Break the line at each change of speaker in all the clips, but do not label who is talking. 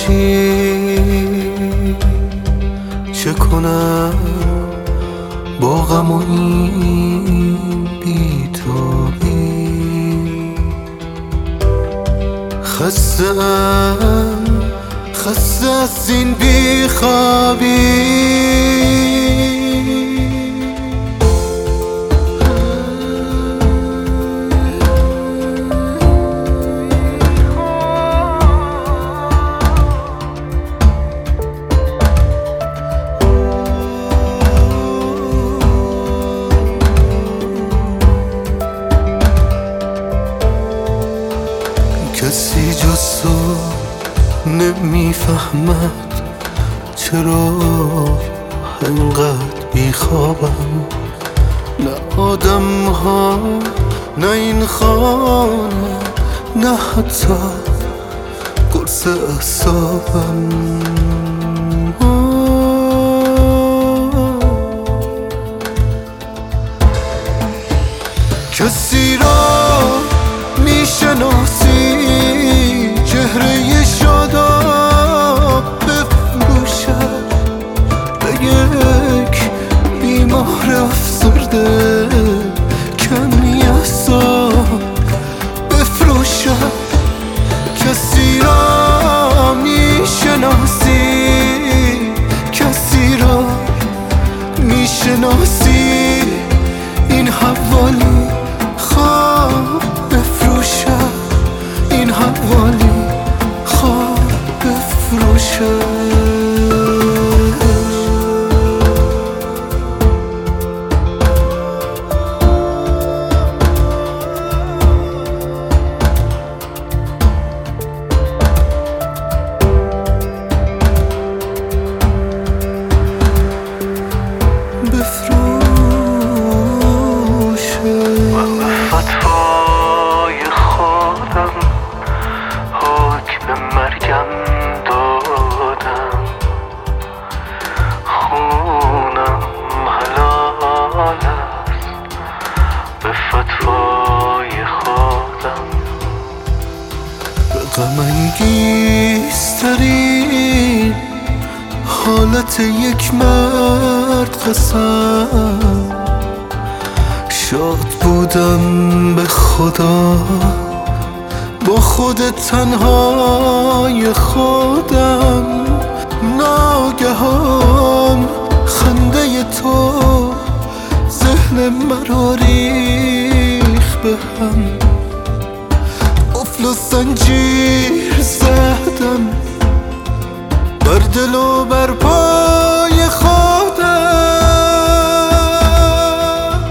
باشی چه کنم با غم و این بی‌تابی. خسته از این بیخوابی. کسی جز تو نمیفهمد چرا انقدر بیخوابم. نه آدم ها، نه این خانه، نه حتی قرص اعصابم. کسی را میشناسی چهره شاداب بفروشد به یک بیمار افسرده کمی اعصاب بفروشد. کسی را میشناسی، کسی را میشناسی این حوالی خواب بفروشد، این حوالی خواب بفروشد. غم انگیزترین حالت یک مرد قسم. شاد بودم به خدا با خود تنهای خودم. ناگهان خنده تو ذهن مرا ریخت به هم. قفل و زنجیر زدم بر دل و بر پای خودم.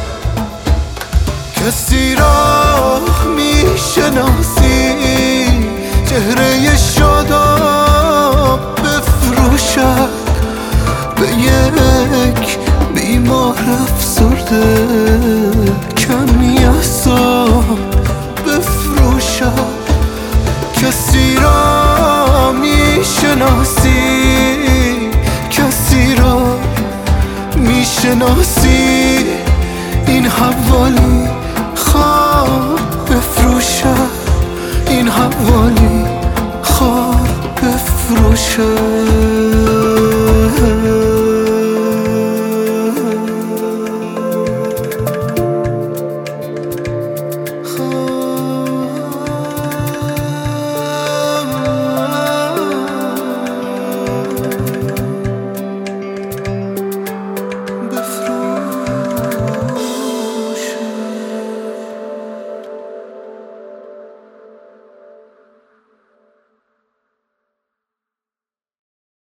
کسی را میشناسی چهره شاداب بفروشد به یک بیمار افسرده کمی اعصاب بفروشد. کسی را میشناسی، کسی را میشناسی این حوالی خواب بفروشد، این حوالی خواب بفروشد.